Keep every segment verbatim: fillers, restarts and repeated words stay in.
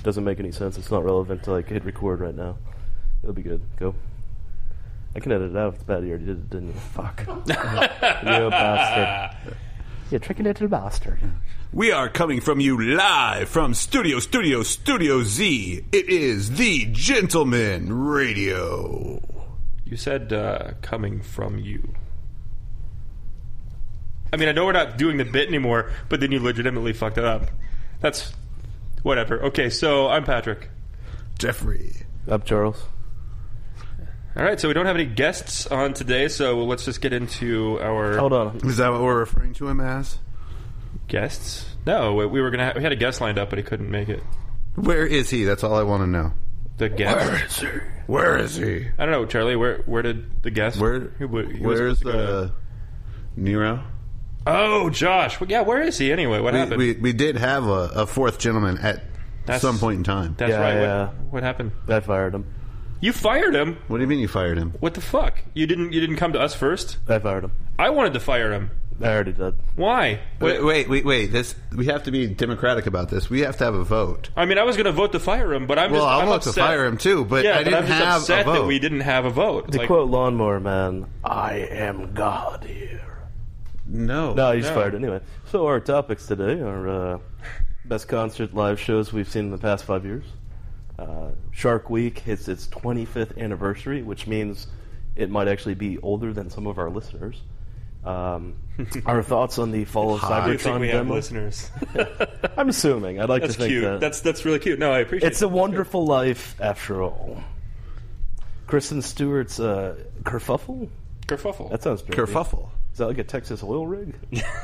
doesn't make any sense. It's not relevant to like hit record right now. It'll be good. Go. I can edit it out if it's bad. You already did it, didn't you? Fuck. You bastard. You tricky little bastard. We are coming from you live from Studio, Studio, Studio Z. It is the Gentleman Radio. You said uh, coming from you. I mean, I know we're not doing the bit anymore, but then you legitimately fucked it up. That's whatever. Okay, so I'm Patrick. Jeffrey. Up, Charles. All right, so we don't have any guests on today, so let's just get into our... Hold on. Is that what we're referring to him as? Guests? No, we we were gonna. Ha- we had a guest lined up, but he couldn't make it. Where is he? That's all I want to know. The guest. Where is he? Where is he? I don't know, Charlie. Where where did the guest? Where? He, he where's was the Nero? Oh, Josh. Well, yeah, where is he anyway? What we, happened? We we did have a, a fourth gentleman at That's, some point in time. That's Yeah, right. yeah. What, what happened? I fired him. You fired him? What do you mean you fired him? What the fuck? You didn't. You didn't come to us first. I fired him. I wanted to fire him. I already did. Why? Wait, wait, wait, wait. This we have to be democratic about this. We have to have a vote. I mean, I was going to vote to fire him, but I'm well, just. I'll I'm vote upset. to fire him too, but yeah, I but didn't I'm just have upset a vote. that we didn't have a vote. To Like, quote Lawnmower Man, I am God here. No, No, you just No. fired anyway. So our topics today are uh, best concert live shows we've seen in the past five years. Uh, Shark Week hits its twenty-fifth anniversary, which means it might actually be older than some of our listeners. Um, our thoughts on the fall of I do think Cybertron we have demo. listeners. I'm assuming. I'd like That's to think cute. that. That's that's really cute. No, I appreciate It's it. a wonderful life, after all. Kristen Stewart's uh, kerfuffle? Kerfuffle. That sounds dirty. kerfuffle. Is that like a Texas oil rig?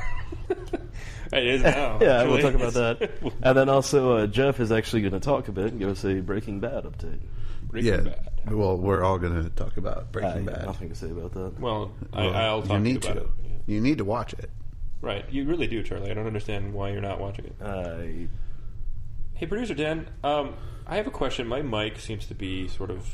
It is now. Yeah, we'll actually. talk about that. And then also, uh, Jeff is actually going to talk a bit and give us a Breaking Bad update. Breaking Yeah. Bad. Well, we're all going to talk about I Breaking have Bad. nothing to say about that. Well, I, Well, I'll talk you need to you to. about it. Yeah. You need to watch it. Right. You really do, Charlie. I don't understand why you're not watching it. I Hey, producer Dan, um, I have a question. My mic seems to be sort of...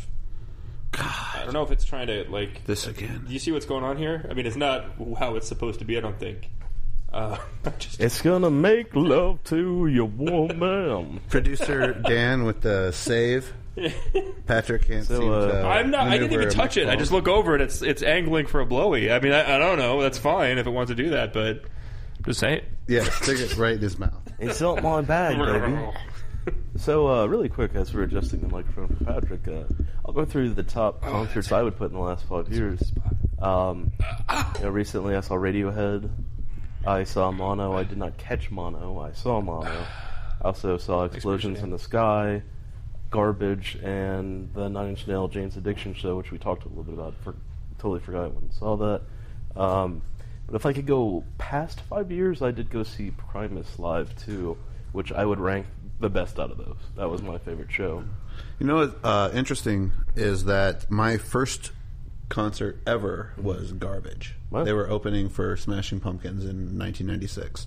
I don't know if it's trying to, like... This again. Do you see what's going on here? I mean, it's not how it's supposed to be, I don't think. Uh, just, It's gonna make love to your woman. Producer Dan with the save. Patrick can't So, seem uh, to I'm not. I didn't maneuver even a touch it. I microphone. just look over and it's it's angling for a blowy. I mean, I, I don't know. That's fine if it wants to do that, but just say it. Yeah, stick it right in his mouth. It's not my bag, baby. So, uh, really quick, as we're adjusting the microphone for Patrick, uh, I'll go through the top concerts I would put in the last five years. Um, you know, recently I saw Radiohead. I saw Mono. I did not catch Mono. I saw Mono. I also saw Explosions in the Sky, Garbage, and the Nine Inch Nails Jane's Addiction show, which we talked a little bit about. For, totally forgot when I saw that. Um, but if I could go past five years, I did go see Primus live too, which I would rank the best out of those. That was my favorite show. You know what's uh, interesting is that my first concert ever was Garbage. What? They were opening for Smashing Pumpkins in nineteen ninety-six.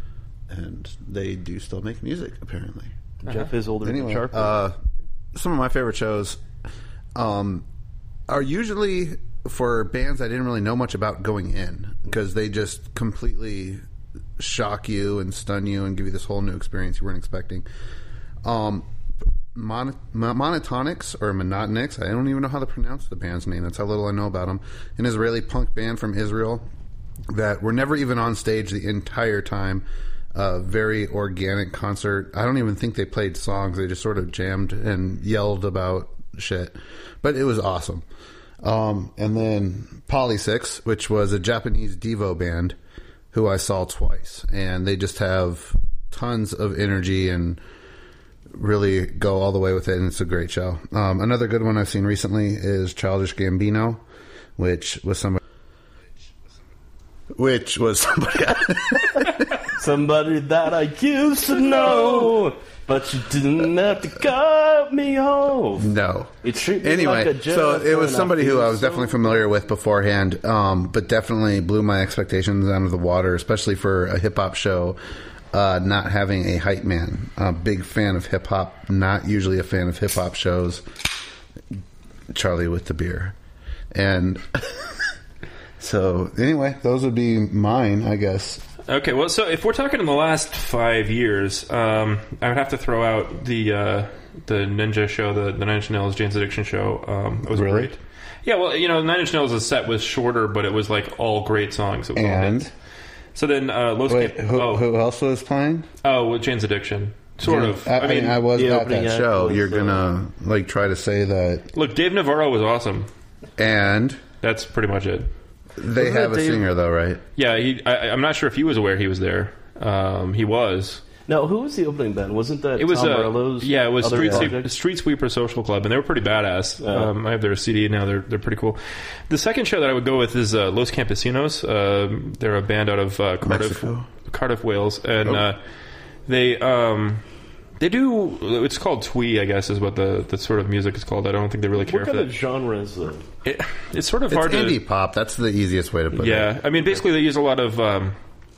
And they do still make music, apparently. Jeff is older Anyway, than Shark. uh, some of my favorite shows um, are usually for bands I didn't really know much about going in, because they just completely shock you and stun you and give you this whole new experience you weren't expecting. Um, Mon- Monotonics or Monotonics, I don't even know how to pronounce the band's name. That's how little I know about them. An Israeli punk band from Israel that were never even on stage the entire time. Uh, very organic concert. I don't even think they played songs. They just sort of jammed and yelled about shit. But it was awesome. Um, and then Polysix, which was a Japanese Devo band who I saw twice. And they just have tons of energy and really go all the way with it. And it's a great show. Um, another good one I've seen recently is Childish Gambino, which was somebody... Which was somebody... Somebody that I used to know, but you didn't have to cut me off. No. It treated me Anyway, like a so Jeff it was and I somebody who feel I was so- definitely familiar with beforehand, um, but definitely blew my expectations out of the water, especially for a hip-hop show, uh, not having a hype man. A big fan of hip-hop, not usually a fan of hip-hop shows. Charlie with the beer. And so, anyway, those would be mine, I guess. Okay, well, so if we're talking in the last five years, um, I would have to throw out the uh, the Ninja show, the, the Nine Inch Nails Jane's Addiction show. Um, it was Really? great. Yeah, well, you know, Nine Inch Nails' set was shorter, but it was like all great songs. It was all And hits. So then, uh, Los wait, Camp- who, oh, who else was playing? oh, well, Jane's Addiction, sort of. I, I mean, I was the at opening that act show. was, You're uh, gonna like try to say that, look, Dave Navarro was awesome. and That's pretty much it. they Wasn't have that a Dave- singer though, right? Yeah, he. I, I'm not sure if he was aware he was there. Um, he was. Now, who was the opening band? Wasn't that It was Tom uh, Morello's yeah, it was other Street, project? Sweep, Street Sweeper Social Club, and they were pretty badass. Yeah. Um, I have their C D now; they're they're pretty cool. The second show that I would go with is uh, Los Campesinos. Uh, they're a band out of uh, Cardiff, Mexico? Cardiff, Wales, and Oh. uh, they um, they do. It's called twee, I guess, is what the, the sort of music is called. I don't think they really care What for kind of that. genre is it? It, it's sort of It's hard indie to. pop. That's the easiest way to put it. Yeah, I mean, basically, they use a lot of um,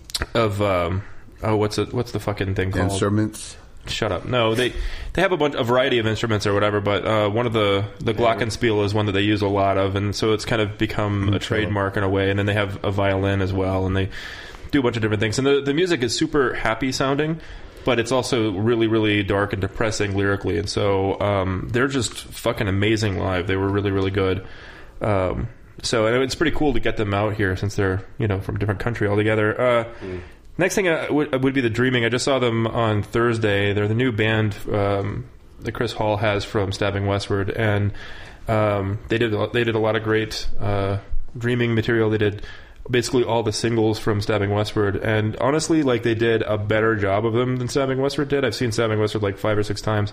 of um, oh, what's it? What's the fucking thing called? Instruments. Shut up. No, they they have a bunch, a variety of instruments or whatever, but uh, one of the the glockenspiel is one that they use a lot of, and so it's kind of become a trademark in a way. And then they have a violin as well, and they do a bunch of different things. And the the music is super happy sounding, but it's also really really dark and depressing lyrically. And so um, they're just fucking amazing live. They were really really good. Um, so and it's pretty cool to get them out here since they're you know from a different country altogether. Uh, Mm. Next thing uh, would, would be the Dreaming. I just saw them on Thursday. They're the new band um, that Chris Hall has from Stabbing Westward, and um, they did a- they did a lot of great uh, Dreaming material. They did basically all the singles from Stabbing Westward, and honestly, like they did a better job of them than Stabbing Westward did. I've seen Stabbing Westward like five or six times,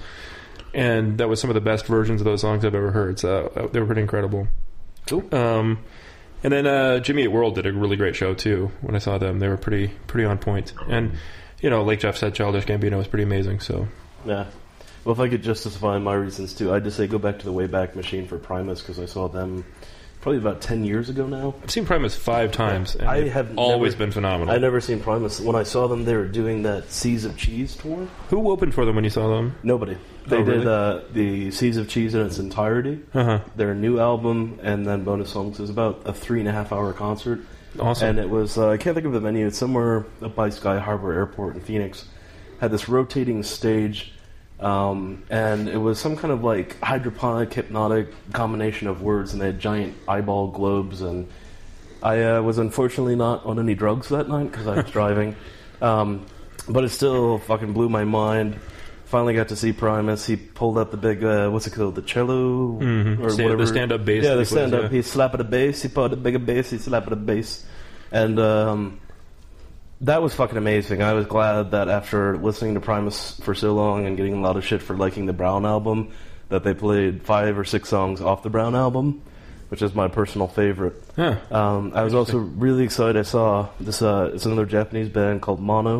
and that was some of the best versions of those songs I've ever heard. So they were pretty incredible. Cool. Um, and then uh, Jimmy Eat World did a really great show too. When I saw them, they were pretty pretty on point. And you know, like Jeff said, Childish Gambino was pretty amazing. So Yeah. Well, if I could justify my reasons too, I'd just say go back to the Wayback Machine for Primus because I saw them probably about ten years ago now. I've seen Primus five times. And I they've have always never- been phenomenal. I'd never seen Primus. When I saw them, they were doing that Seas of Cheese tour. Who opened for them when you saw them? Nobody. They Oh, did really? uh, the Seas of Cheese in its entirety. Uh huh. Their new album and then bonus songs. It was about a three and a half hour concert. Awesome. And it was, uh, I can't think of the venue, it's somewhere up by Sky Harbor Airport in Phoenix. Had this rotating stage, um, and it was some kind of like hydroponic, hypnotic combination of words, and they had giant eyeball globes. And I uh, was unfortunately not on any drugs that night because I was driving. Um, but it still fucking blew my mind. Finally got to see Primus. He pulled out the big, uh, what's it called, the cello? Mhm. Or Stand- the whatever. stand-up bass Yeah, that the he plays, stand-up. yeah. He slapped at a bass. He put a bigger bass. He slapped at a bass. And um, that was fucking amazing. I was glad that after listening to Primus for so long and getting a lot of shit for liking the Brown album, that they played five or six songs off the Brown album, which is my personal favorite. Huh. Um, I was also really excited. I saw this. Uh, it's another Japanese band called Mono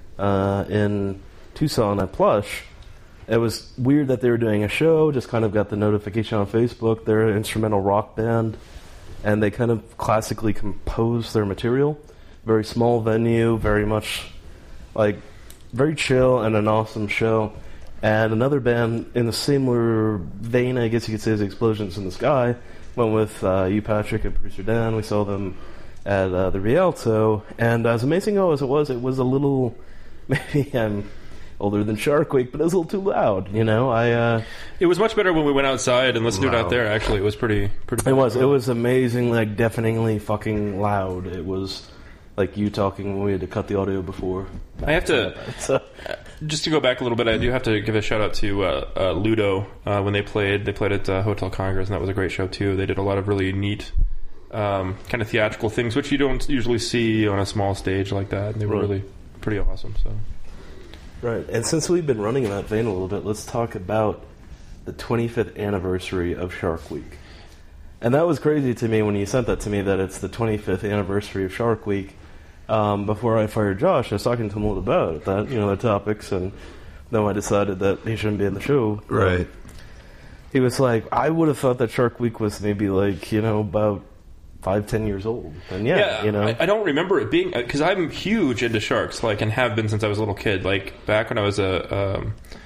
uh, in Tucson at Plush. It was weird that they were doing a show. Just kind of got the notification on Facebook. They're an instrumental rock band, and they kind of classically compose their material. Very small venue, very much like very chill and an awesome show. And another band in the similar vein, I guess you could say, is Explosions in the Sky. Went with uh, you, Patrick, and producer Dan. We saw them at uh, the Rialto, and as amazing as it was, it was a little. Maybe I'm older than Shark Week, but it was a little too loud. You know, I. Uh, It was much better when we went outside and listened to it out Wow. there. Actually, it was pretty pretty. It was. It was amazing, like deafeningly fucking loud. It was like you talking when we had to cut the audio before. I have to. So, Just to go back a little bit, I do have to give a shout out to uh, uh, Ludo uh, when they played. They played at uh, Hotel Congress, and that was a great show too. They did a lot of really neat, um, kind of theatrical things, which you don't usually see on a small stage like that. And they were Right. really pretty awesome. So right. And since we've been running in that vein a little bit, let's talk about the twenty-fifth anniversary of Shark Week. And that was crazy to me when you sent that to me, that it's the twenty-fifth anniversary of Shark Week. Um, before I fired Josh, I was talking to him a little about that, you know, the topics, and then I decided that he shouldn't be in the show. Right. He was like, I would have thought that Shark Week was maybe like, you know, about five, ten years old. And yeah, you know. I, I don't remember it being because I'm huge into sharks, like, and have been since I was a little kid. Like back when I was a um,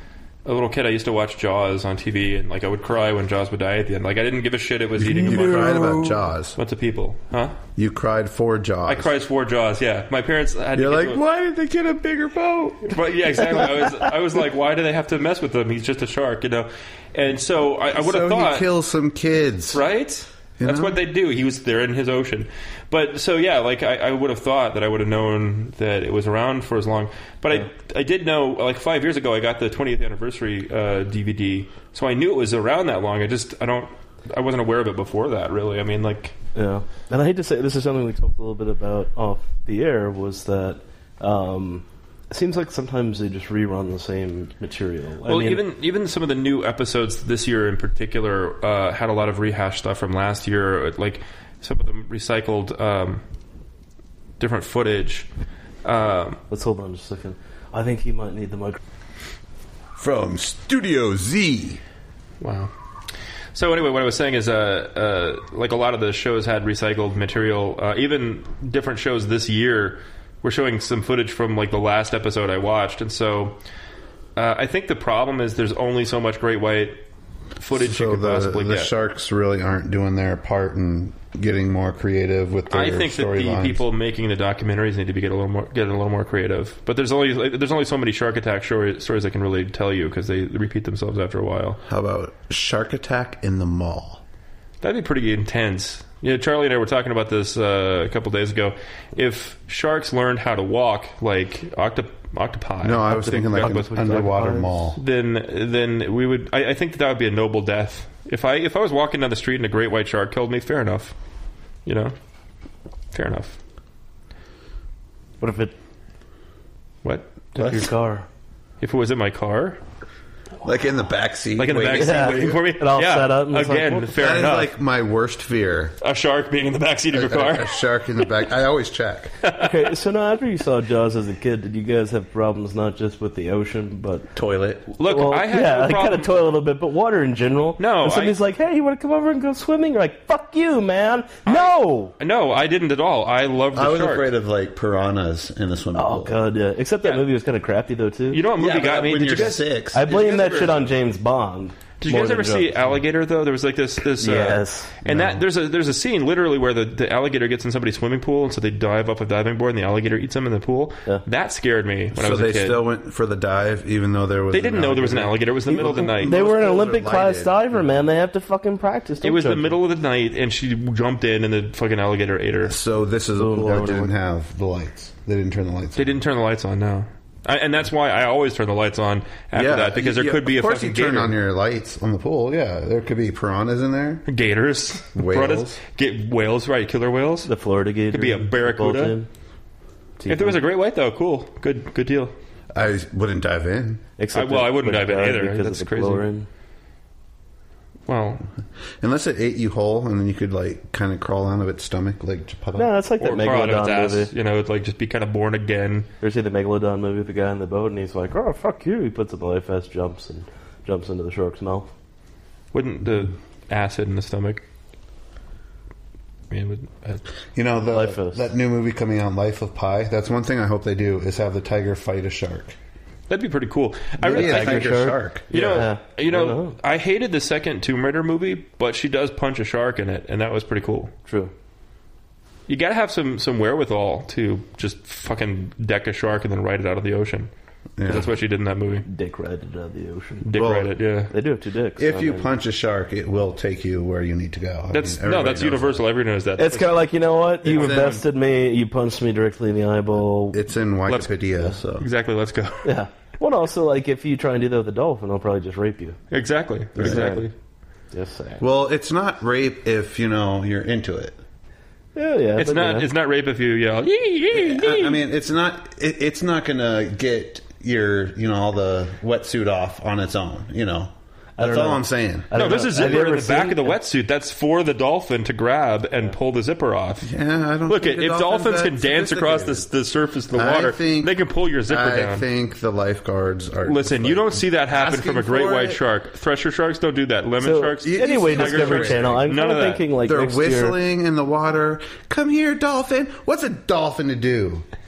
a little kid, I used to watch Jaws on T V, and like I would cry when Jaws would die at the end. Like I didn't give a shit. It was eating. You a cried about Jaws. What's the people? Huh? You cried for Jaws. I cried for Jaws. Yeah, my parents had. You're to like, get to why did they get a bigger boat? But yeah, exactly. I was, I was like, why do they have to mess with him? He's just a shark, you know. And so I, I would have so thought, he kills some kids, right? You That's know? what they do. He was there in his ocean. But so yeah, like I, I would have thought that I would have known that it was around for as long. But yeah. I I did know like five years ago I got the twentieth anniversary uh, D V D, so I knew it was around that long. I just I don't I wasn't aware of it before that. Really, I mean like yeah. And I hate to say this is something we talked a little bit about off the air was that. Um, It seems like sometimes they just rerun the same material. I well, mean, even even some of the new episodes this year in particular uh, had a lot of rehashed stuff from last year. Like some of them recycled um, different footage. Um, let's hold on just a second. I think he might need the mic. From Studio Z. Wow. So anyway, what I was saying is, uh, uh, like a lot of the shows had recycled material. Uh, even different shows this year. We're showing some footage from like the last episode I watched, and so uh, I think the problem is there's only so much great white footage so you could the, possibly the get. sharks really aren't doing their part in getting more creative with their I think that story the lines. people making the documentaries need to be get a little more get a little more creative. But there's only like, there's only so many shark attack story, stories I can really tell you because they repeat themselves after a while. How about Shark Attack in the Mall? That'd be pretty intense. You know, Charlie and I were talking about this uh, a couple days ago. If sharks learned how to walk like octop- octopi, No, I was octopus- thinking like octopus- an underwater octopus. mall. then then we would. I, I think that, that would be a noble death. If I if I was walking down the street and a great white shark killed me, fair enough. You know, fair enough. What if it What? took your car? If it was in my car, Like in the back seat. like in the back seat Yeah. waiting for me, It all yeah. set up and it's like, Again, what- fair That is enough. like my worst fear. A shark being in the back seat of your A, car. a shark in the back. I always check. Okay, so now after you saw Jaws as a kid, did you guys have problems not just with the ocean, but Toilet. Look, well, I had yeah, no I kind problem. of toy a little bit, but water in general. No, and somebody's I- like, "Hey, you want to come over and go swimming?" You're like, "Fuck you, man! No!" No, I didn't at all. I loved the I was shark. afraid of like piranhas in the swimming Oh pool. god, yeah. Except that Yeah. movie was kind of crappy though too. You know what movie Yeah, but got me? when Did you're you guys? six, I did you blame guys that ever- shit on James Bond. Did you more guys than ever see Jaws. Alligator though? There was like this this uh, Yes. and No. that there's a there's a scene literally where the, the alligator gets in somebody's swimming pool and so they dive up a diving board and the alligator eats them in the pool. Yeah. That scared me when I So was they a kid. still went for the dive, even though there was. they an didn't know there was an alligator. It was the middle of the night. They were an pools are Olympic class lighted. diver, man. They have to fucking practice. It Don't was the judge middle of the night and she jumped in and the fucking alligator ate her. So this is a Boom, pool down that went didn't it. have the lights. They didn't turn the lights. They on. didn't turn the lights on. No. I, and that's why I always turn the lights on after that because there yeah, could be a of course fucking you turn gator. on your lights on the pool. Yeah, there could be piranhas in there. Gators, Whales. Piranhas. Get whales, right? Killer whales. The Florida Gator. Could be a barracuda. football team. If there was a great white though, cool, good, good deal. I wouldn't dive in. Except I- well, it I wouldn't would dive in die either. because That's of the crazy. chlorine. Well, Unless it ate you whole, and then you could like kind of crawl out of its stomach like Geppetto. No, that's like that or crawl out of its Megalodon ass, movie. you know, it'd like just be kind of born again. You ever see the Megalodon movie with the guy in the boat and he's like, "Oh, fuck you." He puts up the life vest, jumps, and jumps into the shark's mouth. Wouldn't the acid in the stomach? I mean, would, uh, You know the Life is- that new movie coming out, Life of Pi. That's one thing I hope they do is have the tiger fight a shark. that'd be pretty cool. I Maybe really, a I, tiger shark? shark. you know, Yeah. you I know, don't know. I hated the second Tomb Raider movie, but she does punch a shark in it, and that was pretty cool. True. You got to have some some wherewithal to just fucking deck a shark and then ride it out of the ocean. 'Cause Yeah. That's what she did in that movie. Dick ride it out of the ocean. Dick Well, ride it, yeah. They do have two dicks. If I you mean, punch a shark, it will take you where you need to go. I That's mean, no, everybody that's knows universal. Everyone knows that. it's kind of like, you know what? You It's in- bested me. You punched me directly in the eyeball. that. It's in Let's- Wikipedia, so exactly. Let's go. Yeah. Well, also, like, if you try and do that with a dolphin, they'll probably just rape you. Exactly. Exactly. Just saying. well, it's not rape if you know you're into it. Yeah, yeah. It's but not. yeah. It's not rape if you yell. "Yee, yee, yee." I, I mean, it's not. It, it's not going to get your, you know, all the wetsuit off on its own. You know, that's don't all know. I'm saying. I No, don't there's know. a Have you zipper in ever the back seen- of the wetsuit. That's for the dolphin to grab and pull the zipper off. Yeah, I don't. Look, think if the dolphins can that dance across the, sophisticated. the surface of the I water, think- they can pull your zipper I down. think the lifeguards are. Listen, you don't see that happen asking from a great for white it. shark. Thresher sharks don't do that. Lemon So, sharks. you- anyway, Tiger Discovery sharks. Channel. I'm None kind of of that. thinking like They're next year. whistling in the water. Come here, dolphin. What's a dolphin to do?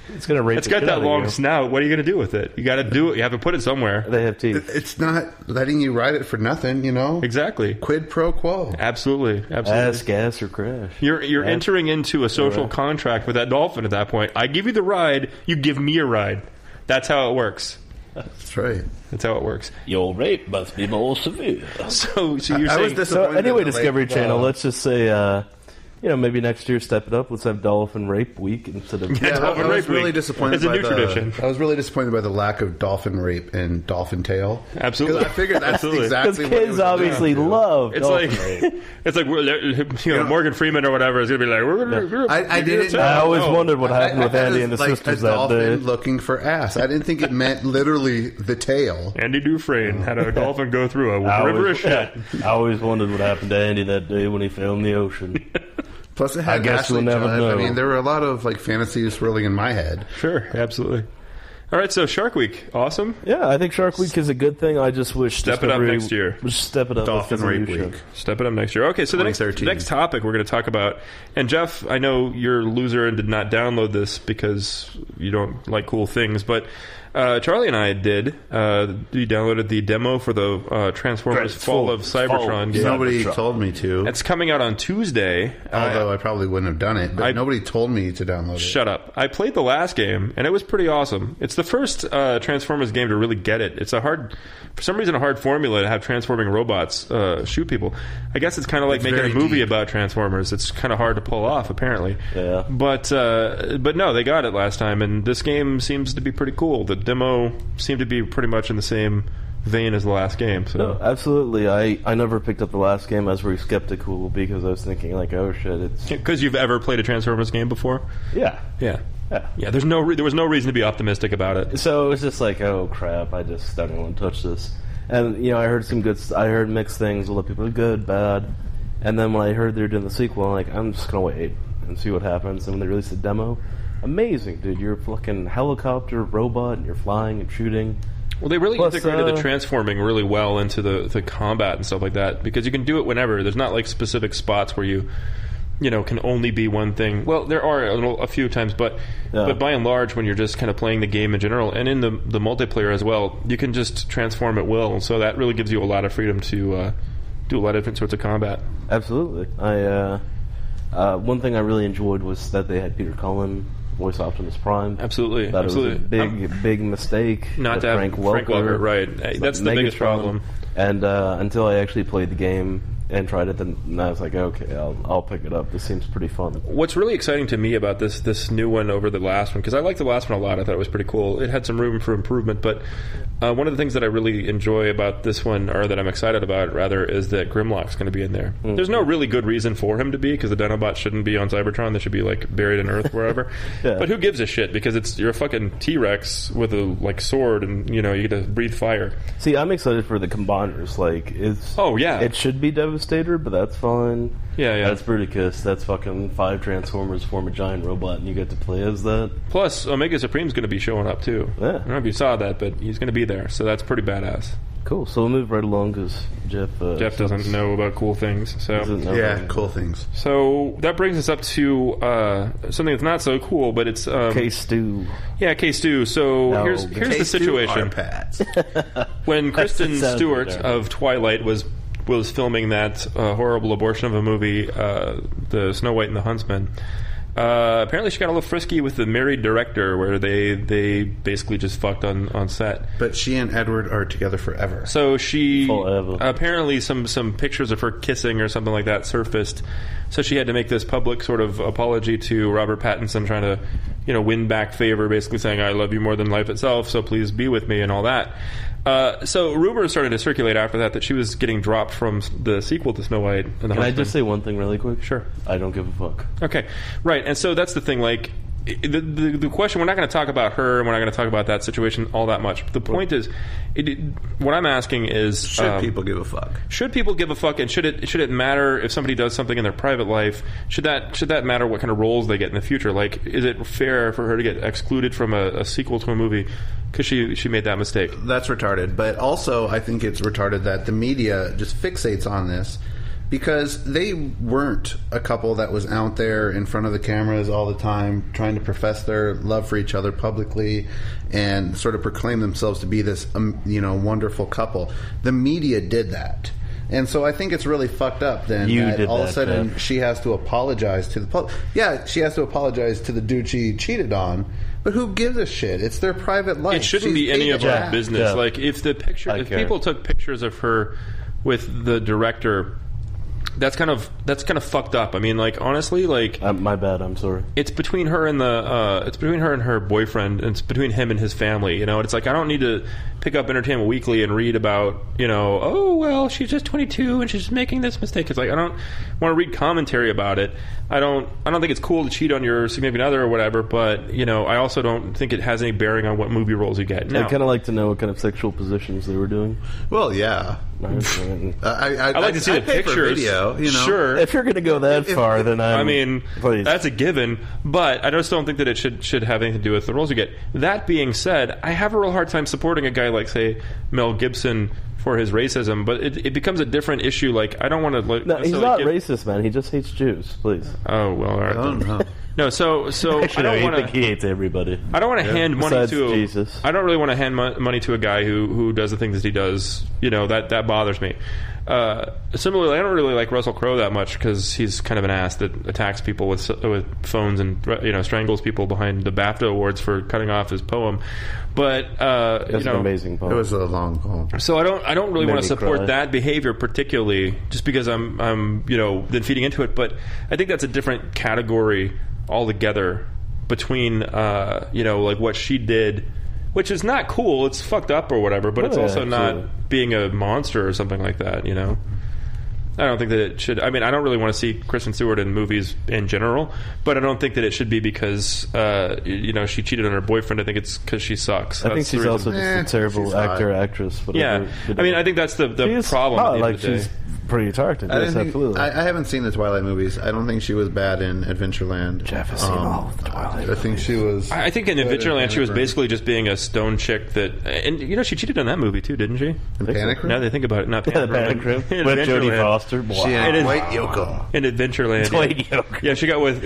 It's gonna rape. It's the got shit that out of long you. snout. What are you going to do with it? You got to do it. You have to put it somewhere. They have teeth. It's not letting you ride it for nothing, you know? Exactly. Quid pro quo. Absolutely. Absolutely. Ass, gas, or crash. You're you're Ass. entering into a social Right. contract with that dolphin at that point. I give you the ride. You give me a ride. That's how it works. That's right. That's how it works. Your rape must be more severe. So, so you're I saying was So disappointed anyway, in the Discovery rape, Channel. uh, Let's just say, uh, you know, maybe next year step it up. Let's have Dolphin Rape Week instead of. Yeah, I, Dolphin I was Rape really Week. disappointed. It's a by new the, tradition. I was really disappointed by the lack of dolphin rape and dolphin tail. Absolutely. 'Cause I figured that's Absolutely. Because exactly what it kids was obviously alluding to. love It's Dolphin like Rape. it's like we're- you know Morgan Freeman or whatever is gonna be like we're gonna. We're gonna I, I didn't. I always no. wondered what happened I- I with thought it Andy was and the like sisters a that dolphin day. looking for ass. I didn't think it meant literally the tail. Andy Dufresne had a dolphin go through a I river of always, shit. I always wondered what happened to Andy that day when he fell in the ocean. Plus, it had I guess Ashley we'll never Judd. know. I mean, there were a lot of like fantasies swirling in my head. Sure, absolutely. All right, so Shark Week, awesome. Yeah, I think Shark Week is a good thing. I just wish Step it up Discovery next year. would step it up. Dolphin with Rape Resolution. Week. Step it up next year. Okay, so the next, twenty thirteen. next topic we're going to talk about, and Jeff, I know you're a loser and did not download this because you don't like cool things, but uh, Charlie and I did. Uh, we downloaded the demo for the uh, Transformers Right, Fall full- of Cybertron Fall. game. Nobody Cybertruck. told me to. It's coming out on Tuesday. Although I probably wouldn't have done it, but I- nobody told me to download it. Shut up. I played the last game, and it was pretty awesome. It's the first uh, Transformers game to really get it. It's a hard, for some reason, a hard formula to have transforming robots uh, shoot people. I guess it's kind of like It's making a very movie deep. about Transformers. It's kind of hard to pull off, apparently. Yeah. But uh, but no, they got it last time, and this game seems to be pretty cool. The demo seemed to be pretty much in the same vein as the last game. So No, absolutely. I, I never picked up the last game. I was very skeptical because I was thinking like, oh shit, it's because you've ever played a Transformers game before, yeah. yeah, Yeah. yeah. There's no re- there was no reason to be optimistic about it. So it was just like, oh crap, I just don't want to touch this. And you know, I heard some good. I heard mixed things. A lot of people are good, bad. And then when I heard they were doing the sequel, I'm like, I'm just gonna wait and see what happens. And when they released the demo, amazing, dude. You're a fucking helicopter robot, and you're flying and shooting. Well, they really Plus, integrated uh, the transforming really well into the, the combat and stuff like that because you can do it whenever. There's not like specific spots where you, you know, can only be one thing. Well, there are a, little, a few times, but Yeah. but by and large, when you're just kind of playing the game in general and in the the multiplayer as well, you can just transform at will. So that really gives you a lot of freedom to uh, do a lot of different sorts of combat. Absolutely. I uh, uh, one thing I really enjoyed was that they had Peter Cullen voice Optimus Prime. Absolutely, That absolutely. was a big, I'm- big mistake. Not that to have Frank Frank Welker, Welker, right. Hey, that's the biggest Megatron. problem. And uh, until I actually played the game and tried it, then I was like, okay, I'll, I'll pick it up. This seems pretty fun. What's really exciting to me about this this new one over the last one, because I liked the last one a lot, I thought it was pretty cool. It had some room for improvement, but uh, one of the things that I really enjoy about this one, or that I'm excited about, rather, is that Grimlock's going to be in there. Mm. There's no really good reason for him to be, because the Dinobots shouldn't be on Cybertron. They should be like buried in Earth, wherever. Yeah. But who gives a shit? Because it's you're a fucking T-Rex with a like sword, and you know you get to breathe fire. See, I'm excited for the combiners. Like, it's Oh, yeah. it should be Devastator, but that's fine. Yeah, yeah. That's Bruticus. That's fucking five Transformers form a giant robot, and you get to play as that. Plus, Omega Supreme's going to be showing up too. Yeah. I don't know if you saw that, but he's going to be there, so that's pretty badass. Cool. So we'll move right along because Jeff. Uh, Jeff doesn't know about cool things, so. doesn't know Yeah, about- cool things. So that brings us up to uh, something that's not so cool, but it's um, Case Stu. yeah, Case Stu. So No, here's but- here's the Case two situation. R-pads. When Kristen sounds Stewart better. of Twilight was was filming that uh, horrible abortion of a movie, uh, the Snow White and the Huntsman. Uh, apparently, she got a little frisky with the married director, where they they basically just fucked on, on set. But she and Edward are together forever. So she Forever. apparently some some pictures of her kissing or something like that surfaced. So she had to make this public sort of apology to Robert Pattinson, trying to you know win back favor, basically saying I love you more than life itself, so please be with me and all that. Uh, so rumors started to circulate after that that she was getting dropped from the sequel to Snow White and the Can I Huntsman. just say one thing really quick? Sure. I don't give a fuck. Okay, right, and so that's the thing. Like, i- the the, the question, we're not going to talk about her, and we're not going to talk about that situation all that much. The point is, it, it- what I'm asking is, Should um, people give a fuck? should people give a fuck, and should it should it matter if somebody does something in their private life? Should that should that matter what kind of roles they get in the future? Like, is it fair for her to get excluded from a, a sequel to a movie because she she made that mistake? That's retarded. But also, I think it's retarded that the media just fixates on this because they weren't a couple that was out there in front of the cameras all the time trying to profess their love for each other publicly and sort of proclaim themselves to be this um, you know wonderful couple. The media did that. And so I think it's really fucked up then You that did all that, of a sudden Jeff. she has to apologize to the public. Yeah, she has to apologize to the dude she cheated on, but who gives a shit? It's their private life. It shouldn't She's be any paid of to our act. business. Yeah. Like if the picture, I if care. people took pictures of her with the director, that's kind of that's kind of fucked up. I mean, like honestly, like Uh, my bad. I'm sorry. it's between her and the uh, it's between her and her boyfriend, and it's between him and his family. You know, it's like I don't need to pick up Entertainment Weekly and read about you know, oh well, she's just twenty-two and she's just making this mistake. It's like I don't want to read commentary about it. I don't I don't think it's cool to cheat on your significant other or whatever. But you know, I also don't think it has any bearing on what movie roles you get. Now, I'd kind of like to know what kind of sexual positions they were doing. Well, yeah. Right? And Uh, I, I, I'd like to see I'd the pay for pictures. video, you know? Sure. if you're going to go that If- far, then I'm, I mean, please. that's a given, but I just don't think that it should should have anything to do with the roles you get. That being said, I have a real hard time supporting a guy like, say, Mel Gibson for his racism, but it, it becomes a different issue. Like, I don't want to. Like, No, he's necessarily not give- racist, man. He just hates Jews. Please. Oh well, all right. I don't then. know. No, so so I Actually, no, don't I want think to. he hates everybody. I don't want to hand money Besides to. A, Jesus. I don't really want to hand mo- money to a guy who, who does the things that he does. You know that that bothers me. Uh, similarly, I don't really like Russell Crowe that much because he's kind of an ass that attacks people with with phones and you know strangles people behind the BAFTA awards for cutting off his poem. But uh, That's you know, an amazing poem. It was a long poem. so I don't I don't really Made want to me support cry. that behavior particularly just because I'm I'm you know then feeding into it. But I think that's a different category altogether between uh, you know like what she did, which is not cool. It's fucked up or whatever, but Oh, it's yeah, also absolutely. not being a monster or something like that. You know. I don't think that it should. I mean, I don't really want to see Kristen Stewart in movies in general, but I don't think that it should be because uh, you know she cheated on her boyfriend. I think it's because she sucks. I think That's the she's reason. also just Eh, a terrible she's hot. actor, actress. Yeah, Whatever. I mean, I think that's the, She the is problem. hot, At the like end of the day. she's pretty attractive. I, Yes, didn't think, absolutely. I, I haven't seen the Twilight movies. I don't think she was bad in Adventureland. Jeff has seen all of the Twilight I think she was. I I think in good Adventureland she was Panic Room. basically just being a stone chick that, and you know she cheated on that movie too, didn't she? In Panic Room? Now that I think about it, not Yeah, the Panic Room. Panic Room In with Jodie Adventureland. Foster. She Wow. had It is- White Yoko. In Adventureland, Dwight yeah. Yoakam. Yeah, she got with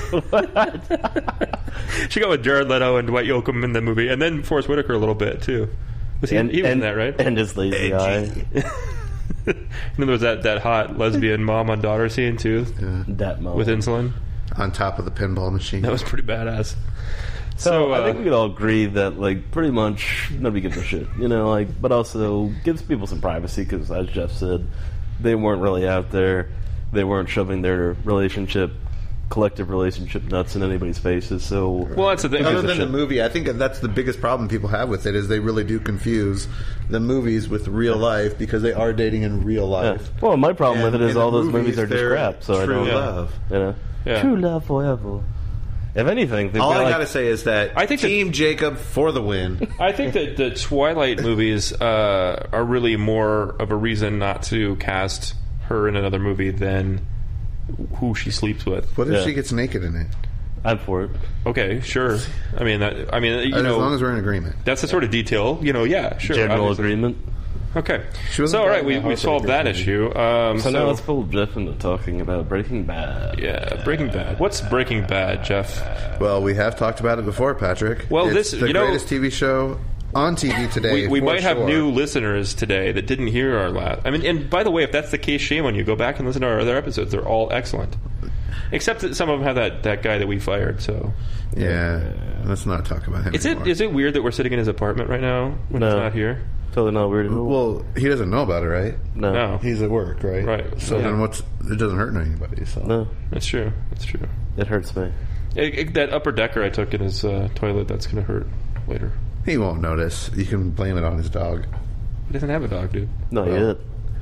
she got with Jared Leto and Dwight Yoakam in the movie, and then Forrest Whitaker a little bit too. Was he? And, he was and, in that, right? And his lazy eye. And then there was that, that hot lesbian mom on daughter scene too That moment. with insulin. On top of the pinball machine. That was pretty badass. So, So, I uh, think we could all agree that, like, pretty much nobody gives a shit, you know, like, but also gives people some privacy because, as Jeff said, they weren't really out there. They weren't shoving their relationship, collective relationship nuts in anybody's faces. So, well, that's the thing. Other gives a than the shit? movie, I think that's the biggest problem people have with it is they really do confuse the movies with real life because they are dating in real yeah. life. Well, my problem And with it is in all the those movies movies, are just they're crap. So I true don't, love. you know, Yeah. true love forever. If anything, they've All got, I like, gotta say is that I think that- Team Jacob for the win. I think that the Twilight movies uh, are really more of a reason not to cast her in another movie than who she sleeps with. What if Yeah. she gets naked in it? I'm for it. Okay, sure. I mean, that, I mean, you as know, long as we're in agreement. that's the sort of detail. You know, yeah, sure. General obviously. agreement. Okay. She wasn't So all right, bad we, in the we House solved that Bakers issue. Um, So, so now let's pull Jeff into talking about Breaking Bad. yeah, Breaking Bad. What's Breaking Bad, Jeff? Well, we have talked about it before, Patrick. Well, it's this- the you know- greatest T V show on T V today. We, we for might have sure. new listeners today that didn't hear our last. I mean, and by the way, if that's the case, shame on you. Go back and listen to our other episodes; they're all excellent. Except that some of them have that, that guy that we fired. So, Yeah, let's not talk about him. is it anymore. is it weird that we're sitting in his apartment right now when No. he's not here? Totally not weird at all. Well, he doesn't know about it, right? no. No, He's at work, right? Right. So Yeah. then what's? It doesn't hurt anybody. So No. that's true. That's true. It hurts me. It, it, that upper decker I took in his uh, toilet, that's going to hurt later. he won't notice. You can blame it on his dog. He doesn't have a dog, dude. Not Well.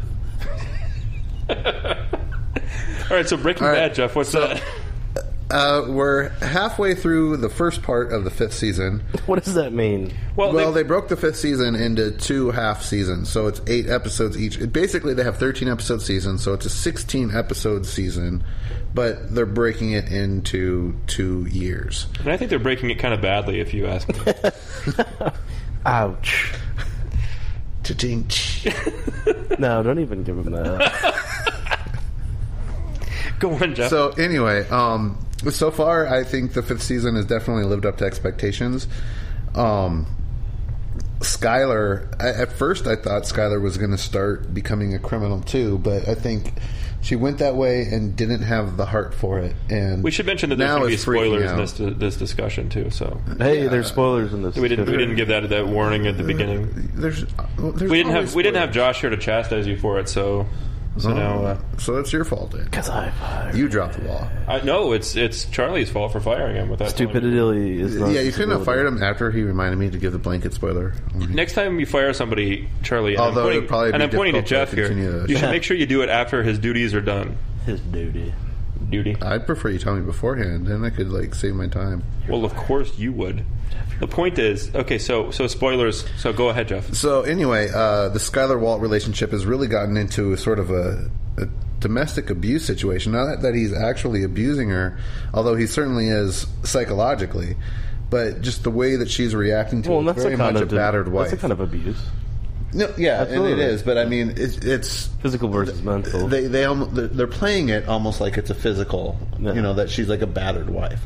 yet. All right, so Breaking All right, Bad, Jeff. What's so- that? Uh, we're halfway through the first part of the fifth season. What does that mean? Well, Well, they, they broke the fifth season into two half seasons, so it's eight episodes each. It, basically, they have thirteen episode seasons, so it's a sixteen episode season, but they're breaking it into two years. and I think they're breaking it kind of badly, if you ask me. Ouch. Cha-ching. No, don't even give him that. Go on, Jeff. So anyway, um, so far I think the fifth season has definitely lived up to expectations. Um, Skylar, I, at first I thought Skylar was going to start becoming a criminal too, but I think she went that way and didn't have the heart for it. And we should mention that there's now going to be it's freaking spoilers in out. this this discussion too. So Hey, there's spoilers in this. we didn't we didn't give that that warning at the beginning. There's, well, there's We didn't always have we didn't have spoilers. Josh here to chastise you for it. So so Oh, now uh, so it's your fault, then. Because I fired. You dropped the ball. I, no, it's it's Charlie's fault for firing him with that Stupidity is not Yeah, you couldn't have disability. fired him after he reminded me to give the blanket spoiler. Next time you fire somebody, Charlie, and Although I'm pointing, it'd probably and be I'm pointing to difficult Jeff to here, continue to- you should make sure you do it after his duties are done. His duty. Duty. I'd prefer you tell me beforehand, then I could like save my time. Well, of course you would. The point is, okay, so so spoilers. So go ahead, Jeff. So anyway, uh, the Skylar Walt relationship has really gotten into a sort of a, a domestic abuse situation. Not that he's actually abusing her, although he certainly is psychologically, but just the way that she's reacting to Well, it, and that's very a kind much of a battered wife. That's a kind of abuse. No, yeah, Absolutely. and it is. But I mean, it, it's Physical versus mental. They they almo- they're they're playing it almost like it's a physical. Yeah. You know, that she's like a battered wife,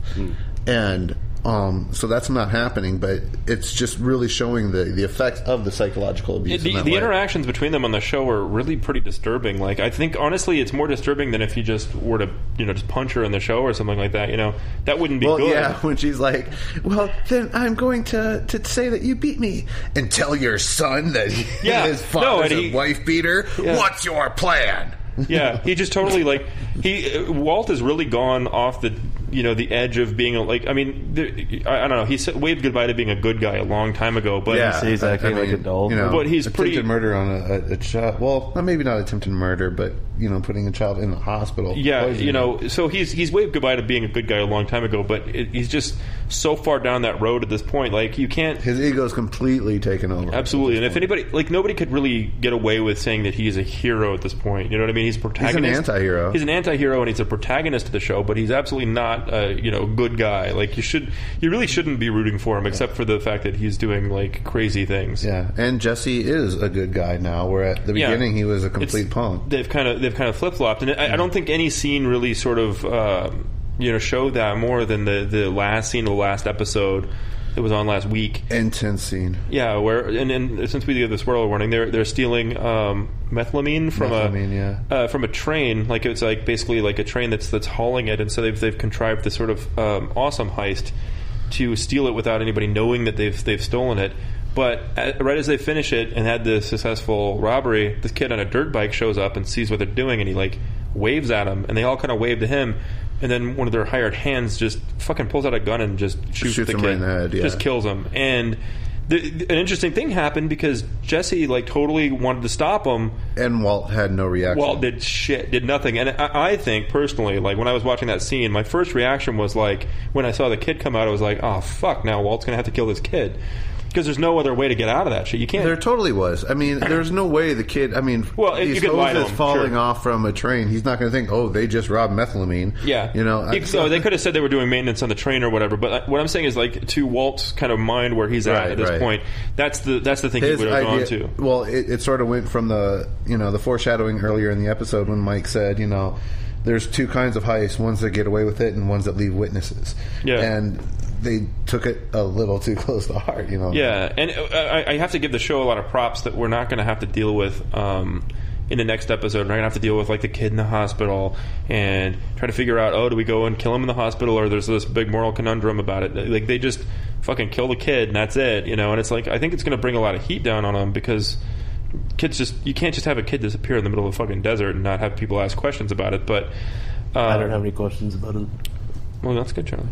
and um, so that's not happening. But it's just really showing the the effects of the psychological abuse. The, in that the way. interactions between them on the show are really pretty disturbing. Like, I think honestly, it's more disturbing than if you just were to, you know, just punch her in the show or something like that. You know, that wouldn't be Well, good. yeah, when she's like, "Well, then I'm going to, to say that you beat me and tell your son that Yeah. his No, father's and a he- wife beater. Yeah. What's your plan?" Yeah, he just totally like he uh, Walt has really gone off the you know the edge of being a, like I mean there, I, I don't know he said, waved goodbye to being a good guy a long time ago, but Yeah, he's acting like a doll. You know, But he's attempted pretty- murder on a, a, a child. Well, maybe not attempted murder, but you know, putting a child in the hospital. yeah, Poisoning you him. know, so he's he's waved goodbye to being a good guy a long time ago, but it, he's just so far down that road at this point. Like you can't his ego's completely taken over. absolutely, and if anybody like nobody could really get away with saying that he's a hero at this point. You know what I mean? He's a protagonist. anti-hero. He's an anti-hero, and he's a protagonist of the show, but he's absolutely not a you know good guy. Like you should, you really shouldn't be rooting for him, except for the fact that he's doing like crazy things. Yeah, and Jesse is a good guy now, where at the Yeah. beginning he was a complete It's- punk. They've kind of they've kind of flip flopped, and I, I don't think any scene really sort of uh, you know showed that more than the the last scene of the last episode that was on last week. Intense scene. Yeah, where and, and since we gave the spoiler warning, they're they're stealing um, methylamine from Methylamine, a yeah. uh, from a train. Like it's like basically like a train that's that's hauling it, and so they've they've contrived this sort of um, awesome heist to steal it without anybody knowing that they've they've stolen it. But at, right as they finish it and had the successful robbery, this kid on a dirt bike shows up and sees what they're doing, and he like waves at them, and they all kind of wave to him. And then one of their hired hands just fucking pulls out a gun and just shoots, Shoots the him kid, right in the head, yeah. just kills him. And the, the- an interesting thing happened because Jesse like totally wanted to stop him. And Walt had no reaction. Walt did shit, did nothing. And I, I think personally, like when I was watching that scene, my first reaction was like when I saw the kid come out, I was like, oh fuck, now Walt's gonna have to kill this kid because there's no other way to get out of that shit. You can't. There totally was. I mean, there's no way the kid. I mean, Well, if these you could lie to hoses him, falling sure. off from a train. He's not going to think, "Oh, they just robbed methylamine." Yeah, you know. He- so they could have said they were doing maintenance on the train or whatever. But uh, what I'm saying is, like, to Walt's kind of mind where he's at Right, at this right. point, that's the that's the thing His he would have idea, gone to. well, it, it sort of went from the you know the foreshadowing earlier in the episode when Mike said, you know, there's two kinds of heists: ones that get away with it, and ones that leave witnesses. Yeah. and they took it a little too close to heart. You know. Yeah, and uh, I, I have to give the show a lot of props that we're not going to have to deal with um, in the next episode. We're not going to have to deal with like the kid in the hospital and try to figure out, oh, do we go and kill him in the hospital, or there's this big moral conundrum about it. Like they just fucking kill the kid and that's it, you know. And it's like I think it's going to bring a lot of heat down on them because kids just you can't just have a kid disappear in the middle of a fucking desert and not have people ask questions about it. But uh, I don't have any questions about it. well, that's good, Charlie.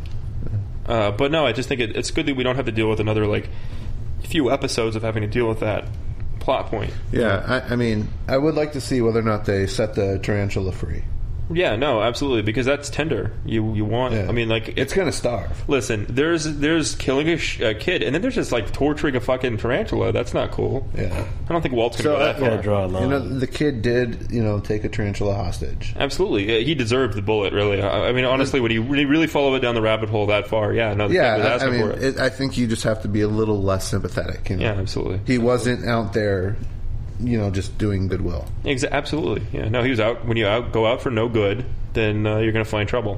Uh, but no, I just think it, it's good that we don't have to deal with another like few episodes of having to deal with that plot point. Yeah, I, I mean, I would like to see whether or not they set the tarantula free. Yeah, no, absolutely, because that's tender. You you want? Yeah. I mean, like It's going to starve. listen, there's there's killing a, sh- a kid, and then there's just like torturing a fucking tarantula. That's not cool. Yeah. I don't think Walt's gonna So, go uh, that Gotta far. draw a line. You know, the kid did, you know, take a tarantula hostage. Absolutely, Yeah, he deserved the bullet. Really, I, I mean, honestly, when you really, really follow it down the rabbit hole that far, yeah, no, the Yeah, kid was I, I asking mean, for it. it, I think you just have to be a little less sympathetic. You know? Yeah, absolutely. He wasn't out there you know, just doing goodwill. Exa- absolutely, yeah. No, he was out. When you out, go out for no good, then uh, you're going to find trouble.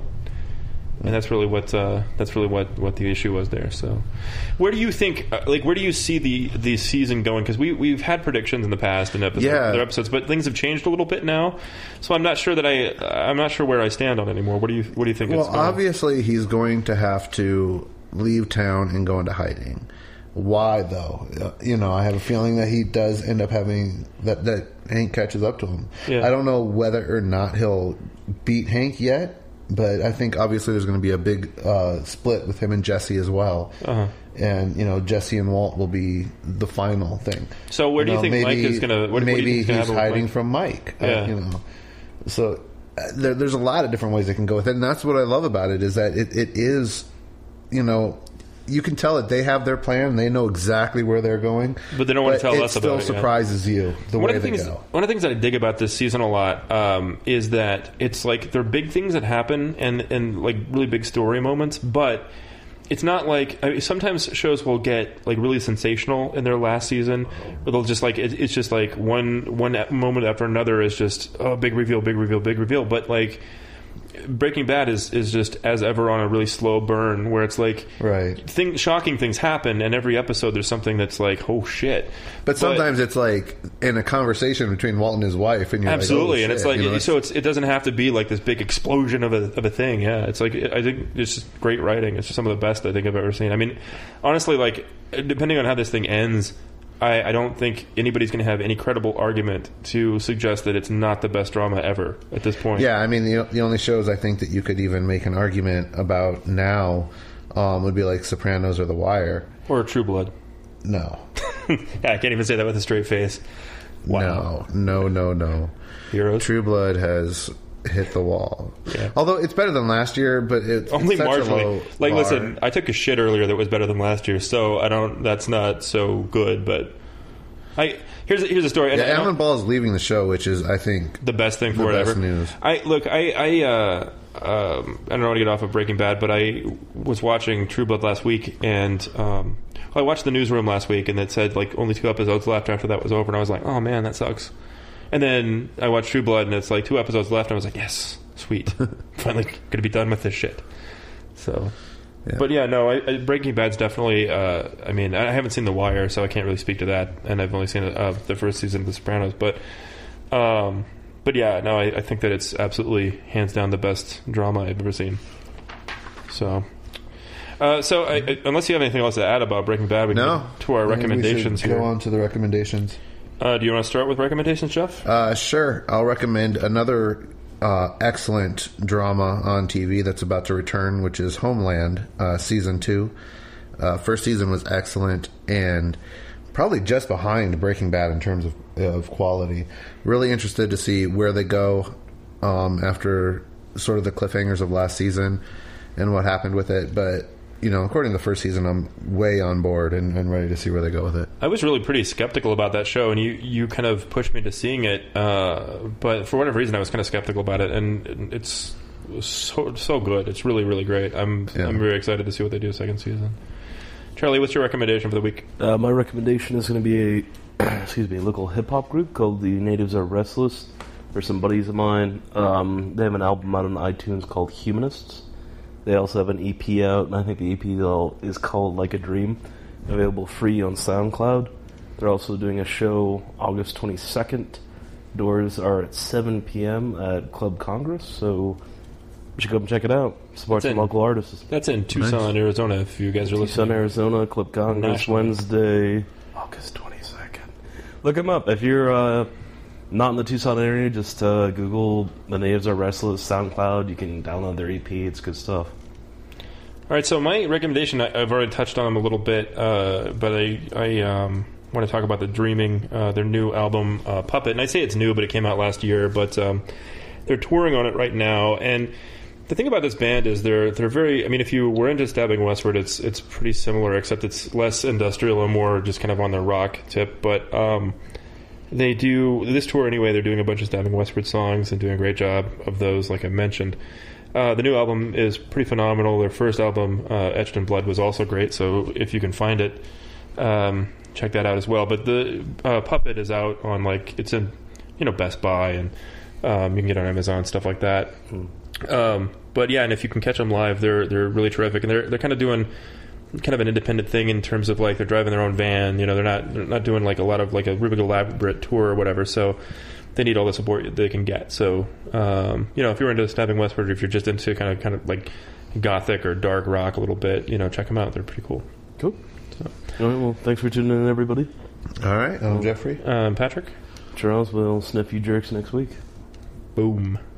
And that's really what uh, that's really what, what the issue was there. So, where do you think, uh, like, where do you see the, the season going? Because we we've had predictions in the past in episodes, Yeah. other episodes, but things have changed a little bit now. So I'm not sure that I I'm not sure where I stand on it anymore. What do you what do you think? Well, it's going? obviously, he's going to have to leave town and go into hiding. Why, though? Uh, you know, I have a feeling that he does end up having that that Hank catches up to him. Yeah. I don't know whether or not he'll beat Hank yet. But I think obviously there's going to be a big uh, split with him and Jesse as well, Uh-huh. and you know Jesse and Walt will be the final thing. So where do you know, think maybe, Mike is going to? What, what do maybe you think he's hiding from Mike. Yeah. Uh, you know, so uh, there, there's a lot of different ways they can go with it, and that's what I love about it is that it, it is, you know. You can tell that they have their plan. They know exactly where they're going, But they don't want to tell it us about still it, yeah. surprises you the one way of the they things, go. One of the things that I dig about this season a lot um, is that it's like they're big things that happen and and like really big story moments, but it's not like I mean, sometimes shows will get like really sensational in their last season, where they'll just like it, it's just like one one moment after another is just oh big reveal, big reveal, big reveal, but like. Breaking Bad is, is just as ever on a really slow burn where it's like Right. thing, shocking things happen and every episode there's something that's like oh shit But sometimes it's like in a conversation between Walt and his wife, and you're absolutely like, oh, and it's shit, like you know, so it's, it doesn't have to be like this big explosion of a, of a thing. Yeah, it's like I think it's just great writing. It's just some of the best I think I've ever seen. I mean honestly, like depending on how this thing ends, I, I don't think anybody's going to have any credible argument to suggest that it's not the best drama ever at this point. Yeah, I mean, the, the only shows I think that you could even make an argument about now um, would be like Sopranos or The Wire. Or True Blood. No. Yeah, I can't even say that with a straight face. Wow. No, no, no, no. Heroes. True Blood has hit the wall. Yeah. Although it's better than last year, but it's Only it's such a marginally. low Like, bar. listen, I took a shit earlier that was better than last year, so I don't. That's not so good. But I here's a, here's a story. And Yeah, I don't- Alan Ball is leaving the show, which is, I think, the best thing the for it best ever. news. I look. I I uh, um, I don't want to get off of Breaking Bad, but I was watching True Blood last week, and um, well, I watched the newsroom last week, and it said like only two episodes left after that was over, and I was like, oh man, that sucks. And then I watched True Blood, and it's like two episodes left, and I was like, yes, sweet, finally gonna be done with this shit. So. Yeah. But yeah, no, I, I, Breaking Bad's definitely. Uh, I mean, I haven't seen The Wire, so I can't really speak to that, and I've only seen uh, the first season of The Sopranos. But, um, but yeah, no, I, I think that it's absolutely hands down the best drama I've ever seen. So, uh, so I, I, unless you have anything else to add about Breaking Bad, we can No. get to our I think we recommendations should here. Go on to the recommendations. Uh, do you want to start with recommendations, Jeff? Uh, sure. I'll recommend another uh, excellent drama on T V that's about to return, which is Homeland, uh, season two. Uh, first season was excellent and probably just behind Breaking Bad in terms of, of quality. Really interested to see where they go um, after sort of the cliffhangers of last season and what happened with it. But, you know, according to the first season, I'm way on board and, and ready to see where they go with it. I was really pretty skeptical about that show, and you, you kind of pushed me to seeing it. Uh, but for whatever reason, I was kind of skeptical about it, and it's so so good. It's really really great. I'm Yeah. I'm very excited to see what they do second season. Charlie, what's your recommendation for the week? Uh, my recommendation is going to be a excuse me, a local hip hop group called The Natives Are Restless. They're some buddies of mine. Um, they have an album out on iTunes called Humanists. They also have an E P out, and I think the E P is called Like a Dream, available free on SoundCloud. They're also doing a show August twenty-second. Doors are at seven p.m. at Club Congress, so you should go and check it out. Support That's some in- local artists. That's in Tucson, Arizona. If you guys are Tucson, listening, Arizona, Club Congress, National. Wednesday, August twenty-second. Look them up. If you're uh, not in the Tucson area, just uh, Google The Natives Are Restless, SoundCloud. You can download their E P. It's good stuff. All right, so my recommendation, I, I've already touched on them a little bit, uh, but I, I um, want to talk about the Dreaming, uh, their new album, uh, Puppet. And I say it's new, but it came out last year, but um, they're touring on it right now. And the thing about this band is they're they're very, I mean, if you were into Stabbing Westward, it's it's pretty similar, except it's less industrial and more just kind of on the rock tip. But um, they do, this tour anyway, they're doing a bunch of Stabbing Westward songs and doing a great job of those, like I mentioned. Uh, the new album is pretty phenomenal. Their first album, uh, Etched in Blood, was also great. So if you can find it, um, check that out as well. But the uh, Puppet is out on like it's in you know Best Buy and um, you can get it on Amazon, stuff like that. Mm. Um, but yeah, and if you can catch them live, they're they're really terrific, and they're they're kind of doing kind of an independent thing in terms of like they're driving their own van. You know, they're not they're not doing like a lot of like a really elaborate tour or whatever. So they need all the support they can get. So um, you know, if you're into Stabbing Westward, or if you're just into kind of kind of like gothic or dark rock a little bit, you know, check them out. They're pretty cool. Cool. So. All right. Well, thanks for tuning in, everybody. All right. I'm Jeffrey. Um, Patrick. Charles will sniff you jerks next week. Boom.